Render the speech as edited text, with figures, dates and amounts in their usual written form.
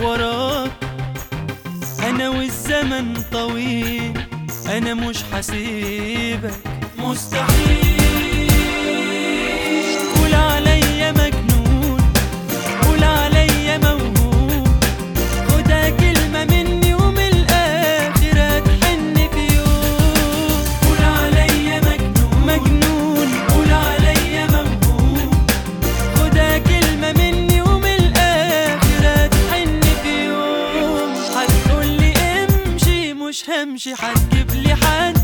وراك، انا والزمن طويل، انا مش حسيبك مستحيل. قول عليا مجنون، قول عليا موهوم، خدها كلمة مني ومن الآخر هتحن في يوم. قول عليا مجنون مجنون، قول عليا موهوم، خدها كلمة مني ومن الآخر هتحن في يوم. هتقولي امشي مش همشي، هتجيب لي حد